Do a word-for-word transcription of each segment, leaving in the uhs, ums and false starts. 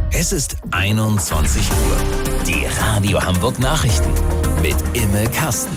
Es ist einundzwanzig Uhr. Die Radio Hamburg Nachrichten mit Imme Kasten.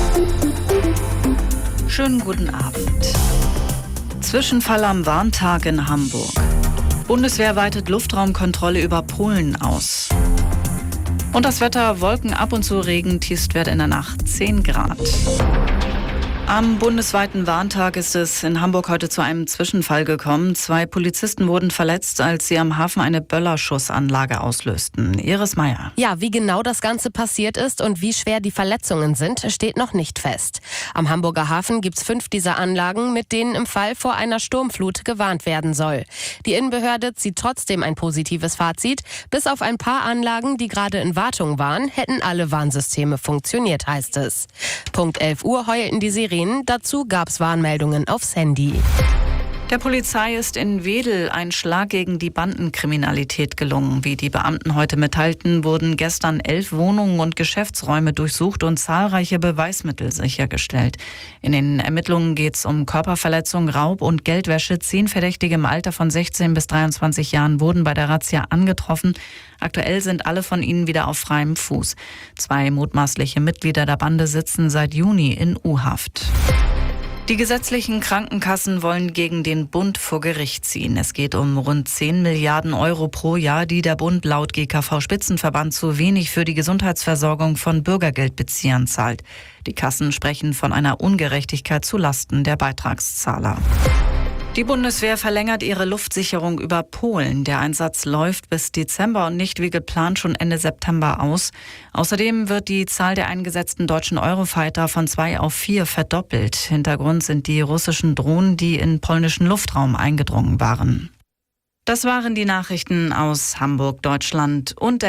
Schönen guten Abend. Zwischenfall am Warntag in Hamburg. Bundeswehr weitet Luftraumkontrolle über Polen aus. Und das Wetter: Wolken, ab und zu Regen, Tiefstwert in der Nacht zehn Grad. Am bundesweiten Warntag ist es in Hamburg heute zu einem Zwischenfall gekommen. Zwei Polizisten wurden verletzt, als sie am Hafen eine Böllerschussanlage auslösten. Iris Meier. Ja, wie genau das Ganze passiert ist und wie schwer die Verletzungen sind, steht noch nicht fest. Am Hamburger Hafen gibt's fünf dieser Anlagen, mit denen im Fall vor einer Sturmflut gewarnt werden soll. Die Innenbehörde zieht trotzdem ein positives Fazit. Bis auf ein paar Anlagen, die gerade in Wartung waren, hätten alle Warnsysteme funktioniert, heißt es. Punkt elf Uhr heulten die Sirenen. Dazu gab es Warnmeldungen aufs Handy. Der Polizei ist in Wedel ein Schlag gegen die Bandenkriminalität gelungen. Wie die Beamten heute mitteilten, wurden gestern elf Wohnungen und Geschäftsräume durchsucht und zahlreiche Beweismittel sichergestellt. In den Ermittlungen geht es um Körperverletzung, Raub und Geldwäsche. Zehn Verdächtige im Alter von sechzehn bis dreiundzwanzig Jahren wurden bei der Razzia angetroffen. Aktuell sind alle von ihnen wieder auf freiem Fuß. Zwei mutmaßliche Mitglieder der Bande sitzen seit Juni in U-Haft. Die gesetzlichen Krankenkassen wollen gegen den Bund vor Gericht ziehen. Es geht um rund zehn Milliarden Euro pro Jahr, die der Bund laut G K V-Spitzenverband zu wenig für die Gesundheitsversorgung von Bürgergeldbeziehern zahlt. Die Kassen sprechen von einer Ungerechtigkeit zu Lasten der Beitragszahler. Die Bundeswehr verlängert ihre Luftsicherung über Polen. Der Einsatz läuft bis Dezember und nicht wie geplant schon Ende September aus. Außerdem wird die Zahl der eingesetzten deutschen Eurofighter von zwei auf vier verdoppelt. Hintergrund sind die russischen Drohnen, die in polnischen Luftraum eingedrungen waren. Das waren die Nachrichten aus Hamburg, Deutschland und